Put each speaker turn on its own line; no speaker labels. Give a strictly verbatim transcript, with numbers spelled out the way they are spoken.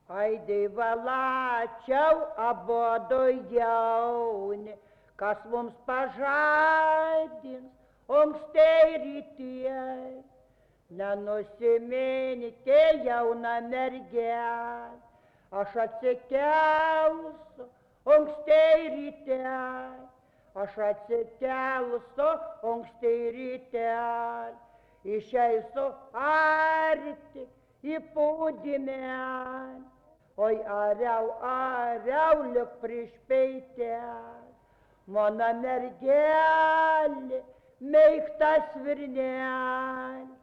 Ai dievalačiau abodo jauni, kas mums pažadins anksti rytie. Nenusiminite jauna mergelė, aš atsikelsiu anksti ryte, aš atsikelsiu anksti ryte, išeisiu arti į pūdymelį. Oi ariau, ariau, lik prieš peitelį, mano mergelė, meiktas virnelė.